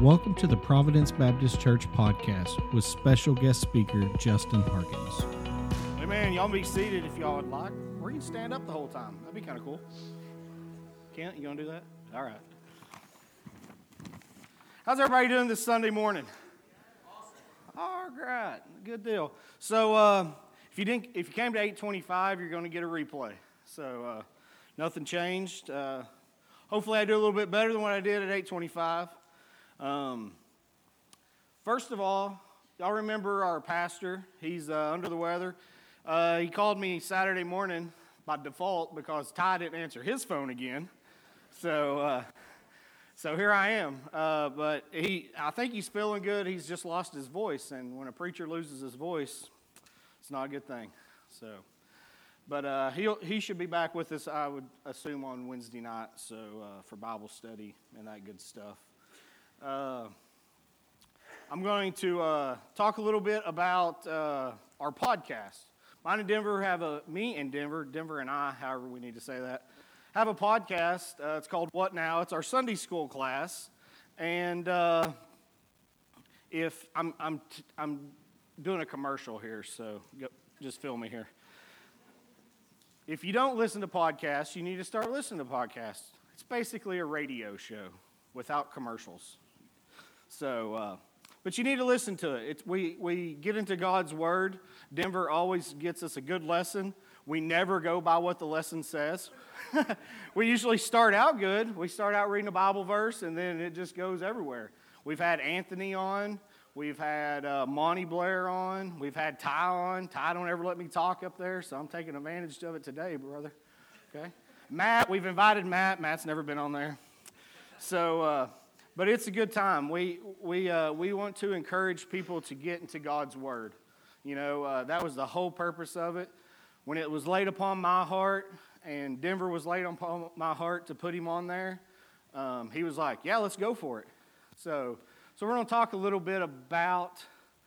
Welcome to the Providence Baptist Church podcast with special guest speaker Justin Harkins. Amen. Y'all be seated if y'all would like, or you can stand up the whole time. That'd be kind of cool. Kent, you gonna do that? All right. How's everybody doing this Sunday morning? Awesome. All right, good deal. So if you came to 8:25, you're going to get a replay. So nothing changed. Hopefully, I do a little bit better than what I did at 8:25. First of all, y'all remember our pastor? He's under the weather. He called me Saturday morning by default because Ty didn't answer his phone again. So here I am. But I think he's feeling good. He's just lost his voice, and when a preacher loses his voice, it's not a good thing. But he should be back with us, I would assume, on Wednesday night. So for Bible study and that good stuff. I'm going to talk a little bit about our podcast. Denver and I, however we need to say that, have a podcast. It's called What Now? It's our Sunday school class, and if I'm doing a commercial here, so just fill me here. If you don't listen to podcasts, you need to start listening to podcasts. It's basically a radio show without commercials. So, but you need to listen to it. We get into God's Word. Denver always gets us a good lesson. We never go by what the lesson says. We usually start out good. We start out reading a Bible verse, and then it just goes everywhere. We've had Anthony on. We've had Monty Blair on. We've had Ty on. Ty don't ever let me talk up there, so I'm taking advantage of it today, brother. Okay. Matt, we've invited Matt. Matt's never been on there. So, but it's a good time. We want to encourage people to get into God's Word. You know, that was the whole purpose of it. When it was laid upon my heart, and Denver was laid upon my heart to put him on there, he was like, yeah, let's go for it. So we're going to talk a little bit about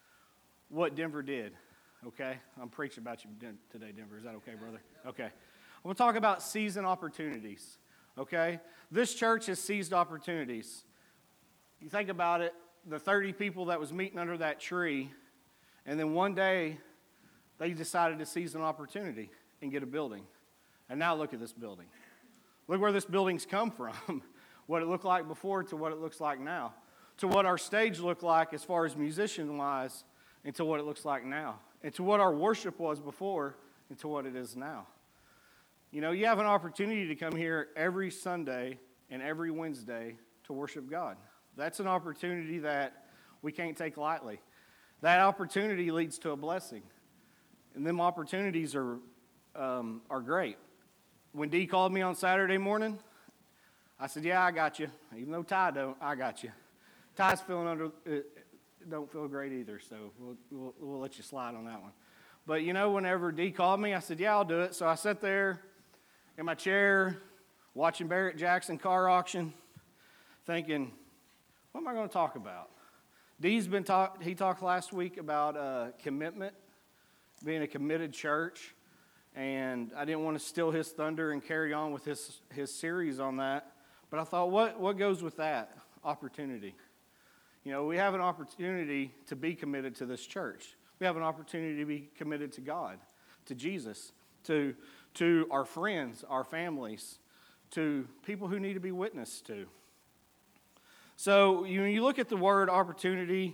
what Denver did, okay? I'm preaching about you today, Denver. Is that okay, brother? Okay. I'm going to talk about seizing opportunities, okay? This church has seized opportunities. You think about it, the 30 people that was meeting under that tree, and then one day they decided to seize an opportunity and get a building. And now look at this building. Look where this building's come from, what it looked like before to what it looks like now, to what our stage looked like as far as musician-wise, and to what it looks like now, and to what our worship was before, and to what it is now. You know, you have an opportunity to come here every Sunday and every Wednesday to worship God. That's an opportunity that we can't take lightly. That opportunity leads to a blessing, and them opportunities are great. When Dee called me on Saturday morning, I said, yeah, I got you. Even though Ty don't, I got you. Ty's don't feel great either, so we'll let you slide on that one. But, you know, whenever Dee called me, I said, yeah, I'll do it. So I sat there in my chair watching Barrett Jackson car auction, thinking, what am I going to talk about? Dee's he talked last week about commitment, being a committed church, and I didn't want to steal his thunder and carry on with his series on that, but I thought, what goes with that? Opportunity. You know, we have an opportunity to be committed to this church. We have an opportunity to be committed to God, to Jesus, to our friends, our families, to people who need to be witnessed to. So you look at the word opportunity,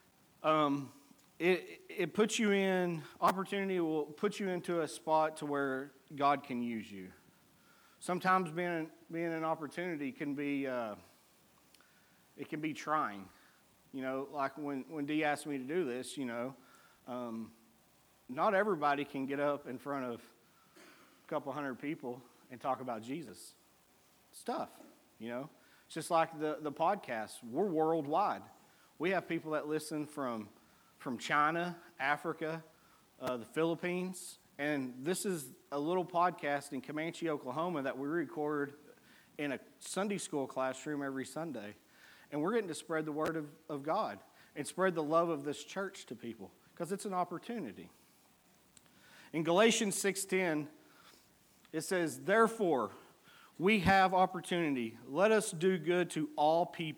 it puts you in, opportunity will put you into a spot to where God can use you. Sometimes being an opportunity can be, it can be trying. You know, like when Dee asked me to do this, you know, not everybody can get up in front of a couple hundred people and talk about Jesus. It's tough, you know. It's just like the podcast. We're worldwide. We have people that listen from China, Africa, the Philippines, and this is a little podcast in Comanche, Oklahoma that we record in a Sunday school classroom every Sunday. And we're getting to spread the word of God and spread the love of this church to people because it's an opportunity. In Galatians 6:10, it says, therefore, we have opportunity. Let us do good to all people,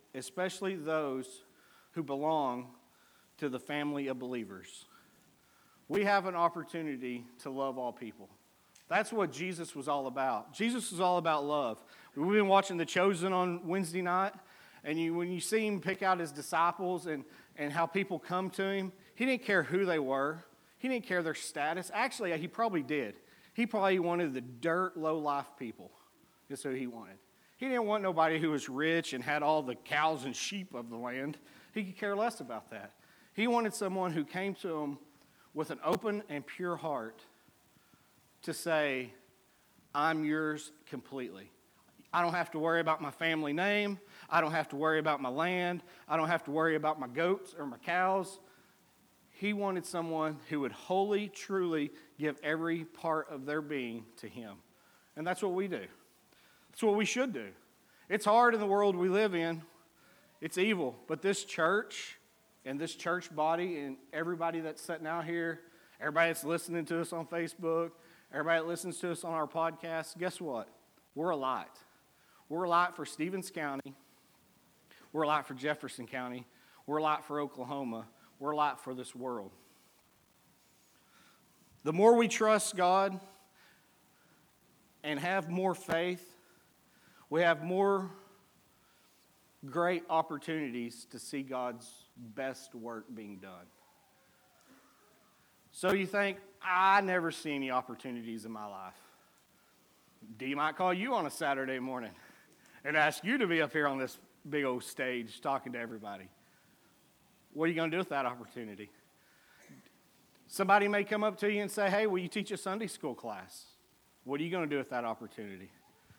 especially those who belong to the family of believers. We have an opportunity to love all people. That's what Jesus was all about. Jesus was all about love. We've been watching The Chosen on Wednesday night, and when you see him pick out his disciples and how people come to him, he didn't care who they were. He didn't care their status. Actually, he probably did. He probably wanted the dirt, low-life people. That's who he wanted. He didn't want nobody who was rich and had all the cows and sheep of the land. He could care less about that. He wanted someone who came to him with an open and pure heart to say, I'm yours completely. I don't have to worry about my family name. I don't have to worry about my land. I don't have to worry about my goats or my cows. He wanted someone who would wholly, truly give every part of their being to him. And that's what we do. That's what we should do. It's hard in the world we live in. It's evil. But this church and this church body and everybody that's sitting out here, everybody that's listening to us on Facebook, everybody that listens to us on our podcast, guess what? We're a light. We're a light for Stevens County. We're a light for Jefferson County. We're a light for Oklahoma. We're a light for this world. The more we trust God and have more faith, we have more great opportunities to see God's best work being done. So you think, I never see any opportunities in my life. D might call you on a Saturday morning and ask you to be up here on this big old stage talking to everybody. What are you going to do with that opportunity? Somebody may come up to you and say, hey, will you teach a Sunday school class? What are you going to do with that opportunity?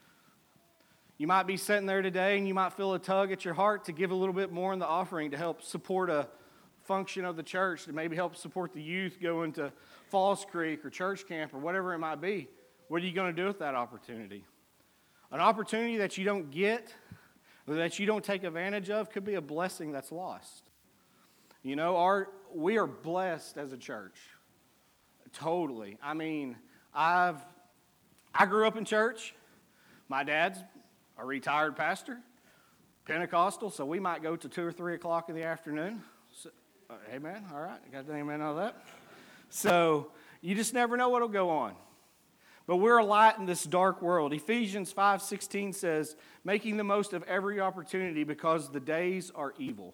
You might be sitting there today and you might feel a tug at your heart to give a little bit more in the offering to help support a function of the church, to maybe help support the youth going to Falls Creek or church camp or whatever it might be. What are you going to do with that opportunity? An opportunity that you don't get or that you don't take advantage of could be a blessing that's lost. You know, we are blessed as a church. Totally. I mean, I grew up in church. My dad's a retired pastor, Pentecostal, so we might go to 2 or 3 o'clock in the afternoon. So, amen. All right, got an amen on that. So you just never know what'll go on. But we're a light in this dark world. Ephesians 5:16 says, making the most of every opportunity because the days are evil.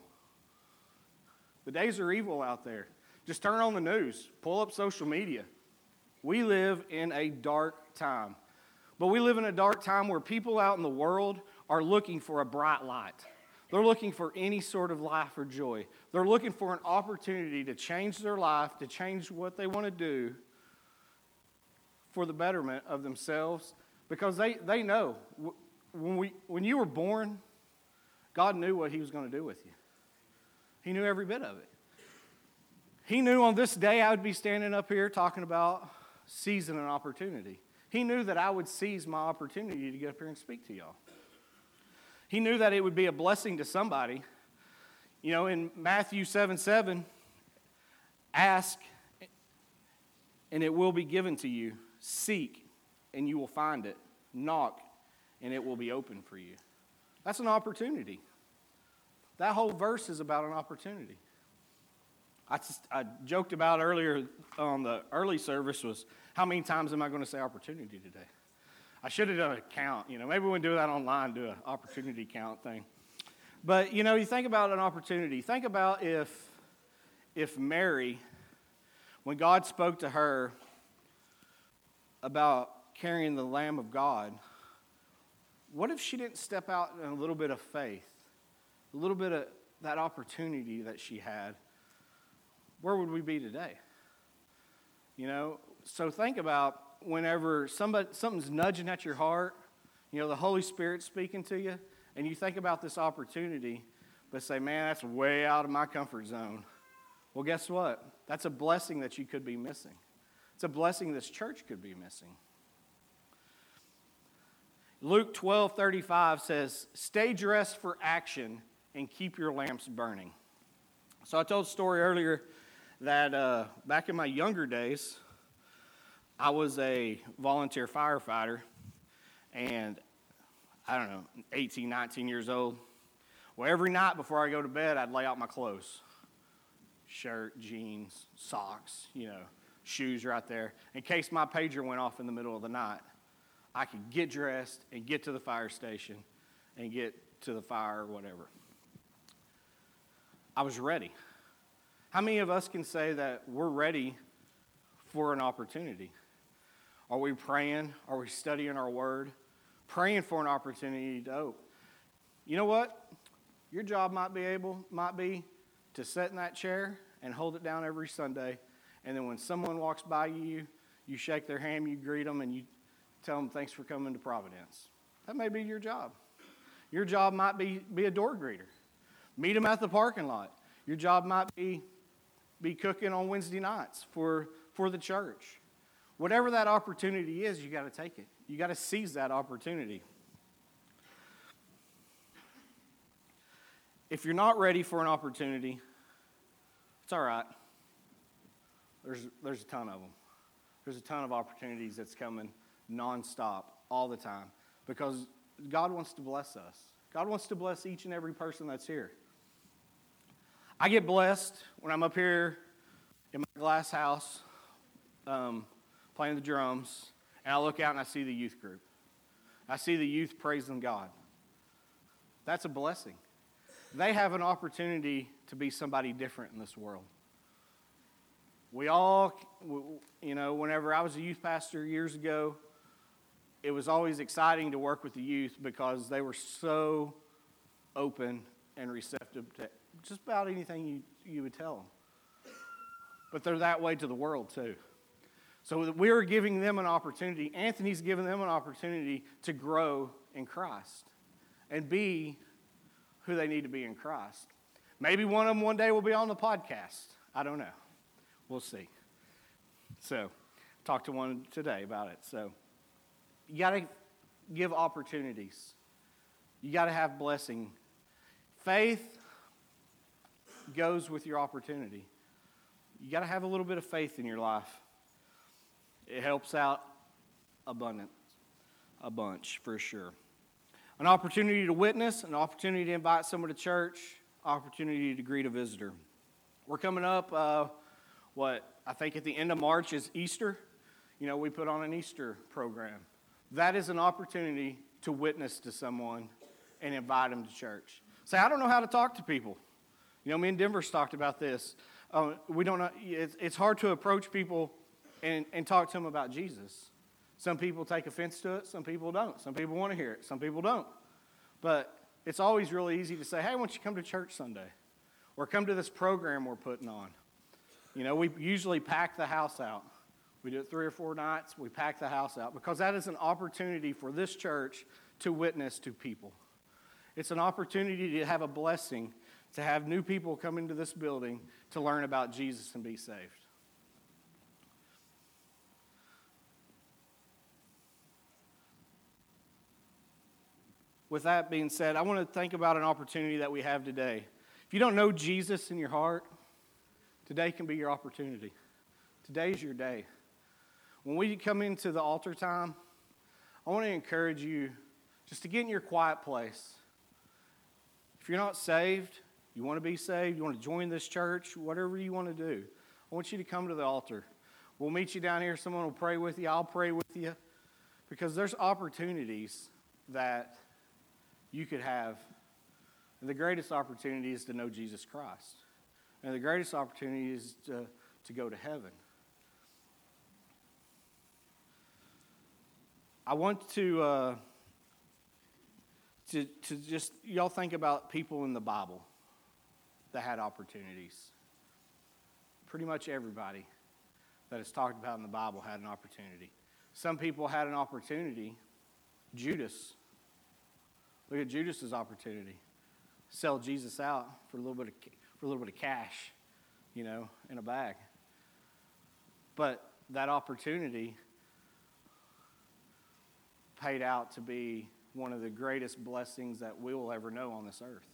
The days are evil out there. Just turn on the news. Pull up social media. We live in a dark time. But we live in a dark time where people out in the world are looking for a bright light. They're looking for any sort of life or joy. They're looking for an opportunity to change their life, to change what they want to do for the betterment of themselves. Because they know, when you were born, God knew what he was going to do with you. He knew every bit of it. He knew on this day I would be standing up here talking about seizing an opportunity. He knew that I would seize my opportunity to get up here and speak to y'all. He knew that it would be a blessing to somebody. You know, in Matthew 7:7, ask and it will be given to you. Seek and you will find it. Knock and it will be open for you. That's an opportunity. That whole verse is about an opportunity. I joked about earlier on the early service was, how many times am I going to say opportunity today? I should have done a count. You know, maybe we can do that online, do an opportunity count thing. But, you know, you think about an opportunity. Think about if Mary, when God spoke to her about carrying the Lamb of God, what if she didn't step out in a little bit of faith, a little bit of that opportunity that she had? Where would we be today? You know, so think about whenever something's nudging at your heart, you know, the Holy Spirit's speaking to you, and you think about this opportunity, but say, man, that's way out of my comfort zone. Well, guess what? That's a blessing that you could be missing. It's a blessing this church could be missing. Luke 12:35 says, stay dressed for action and keep your lamps burning. So I told a story earlier that back in my younger days, I was a volunteer firefighter, and I don't know, 18, 19 years old. Well, every night before I go to bed, I'd lay out my clothes. Shirt, jeans, socks, shoes right there. In case my pager went off in the middle of the night, I could get dressed and get to the fire station and get to the fire or whatever. I was ready. How many of us can say that we're ready for an opportunity? Are we praying? Are we studying our word? Praying for an opportunity to open. You know what? Your job might be to sit in that chair and hold it down every Sunday, and then when someone walks by you, you shake their hand, you greet them, and you tell them thanks for coming to Providence. That may be your job. Your job might be a door greeter. Meet them at the parking lot. Your job might be cooking on Wednesday nights for the church. Whatever that opportunity is, you got to take it. You got to seize that opportunity. If you're not ready for an opportunity, it's all right. There's a ton of them. There's a ton of opportunities that's coming nonstop all the time because God wants to bless us. God wants to bless each and every person that's here. I get blessed when I'm up here in my glass house playing the drums, and I look out and I see the youth group. I see the youth praising God. That's a blessing. They have an opportunity to be somebody different in this world. We all, whenever I was a youth pastor years ago, it was always exciting to work with the youth because they were so open and receptive to just about anything you would tell them. But they're that way to the world too. So we're giving them an opportunity. Anthony's giving them an opportunity to grow in Christ and be who they need to be in Christ. Maybe one of them one day will be on the podcast. I don't know. We'll see. So, talked to one today about it. So, you got to give opportunities. You got to have blessing. Faith goes with your opportunity. You got to have a little bit of faith in your life. It helps out a bunch for sure. An opportunity to witness, an opportunity to invite someone to church, opportunity to greet a visitor. We're coming up, I think at the end of March is Easter. We put on an Easter program. That is an opportunity to witness to someone and invite them to church. Say, I don't know how to talk to people. Me and Denver's talked about this. We don't know. It's hard to approach people and talk to them about Jesus. Some people take offense to it. Some people don't. Some people want to hear it. Some people don't. But it's always really easy to say, hey, why don't you come to church Sunday? Or come to this program we're putting on. We usually pack the house out. We do it 3 or 4 nights. We pack the house out because that is an opportunity for this church to witness to people. It's an opportunity to have a blessing, to have new people come into this building to learn about Jesus and be saved. With that being said, I want to think about an opportunity that we have today. If you don't know Jesus in your heart, today can be your opportunity. Today's your day. When we come into the altar time, I want to encourage you just to get in your quiet place. If you're not saved, you want to be saved, you want to join this church, whatever you want to do, I want you to come to the altar. We'll meet you down here. Someone will pray with you. I'll pray with you. Because there's opportunities that you could have. And the greatest opportunity is to know Jesus Christ. And the greatest opportunity is to go to heaven. I want to just, y'all think about people in the Bible that had opportunities. Pretty much everybody that is talked about in the Bible had an opportunity. Some people had an opportunity. Judas. Look at Judas's opportunity. Sell Jesus out for a little bit of cash, in a bag. But that opportunity paid out to be one of the greatest blessings that we will ever know on this earth.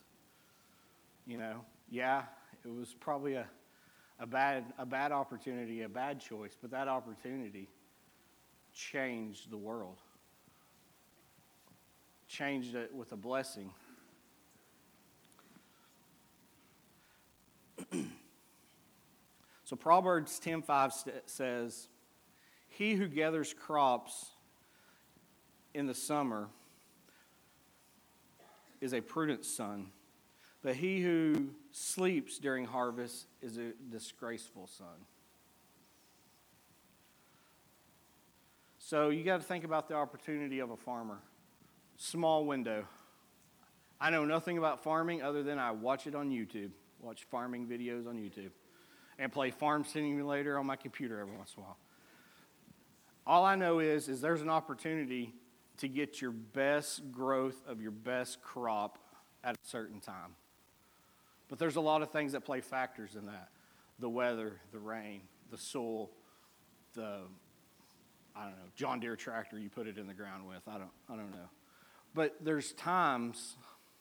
Yeah, it was probably a bad opportunity, a bad choice, but that opportunity changed the world. Changed it with a blessing. So Proverbs 10:5 says, "He who gathers crops in the summer is a prudent son, but he who sleeps during harvest is a disgraceful son." So you got to think about the opportunity of a farmer. Small window. I know nothing about farming other than I watch it on YouTube. Watch farming videos on YouTube. And play Farm Simulator on my computer every once in a while. All I know is there's an opportunity to get your best growth of your best crop at a certain time. But there's a lot of things that play factors in that. The weather, the rain, the soil, John Deere tractor you put it in the ground with. I don't know. But there's times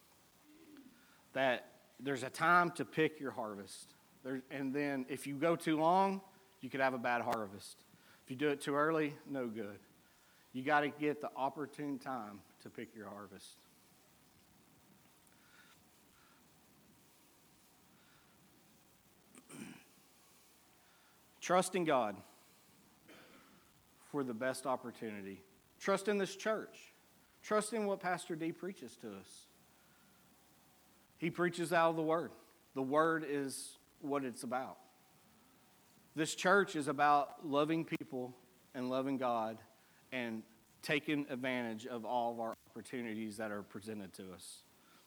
that there's a time to pick your harvest. And then if you go too long, you could have a bad harvest. If you do it too early, no good. You got to get the opportune time to pick your harvest. Trust in God for the best opportunity. Trust in this church. Trust in what Pastor D preaches to us. He preaches out of the Word. The Word is what it's about. This church is about loving people and loving God and taking advantage of all of our opportunities that are presented to us.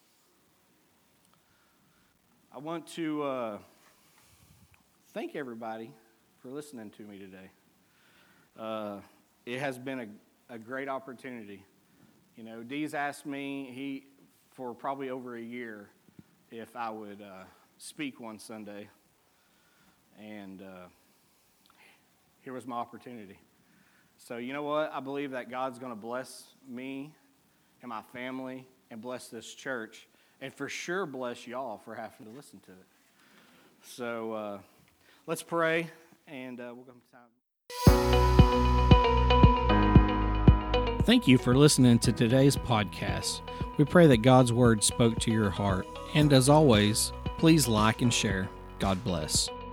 I want to thank everybody for listening to me today. It has been a great opportunity. You know, Dee's asked me, for probably over a year, if I would speak one Sunday, and here was my opportunity. So you know what? I believe that God's going to bless me and my family and bless this church, and for sure bless y'all for having to listen to it. So let's pray, and we'll go to time. Thank you for listening to today's podcast. We pray that God's Word spoke to your heart. And as always, please like and share. God bless.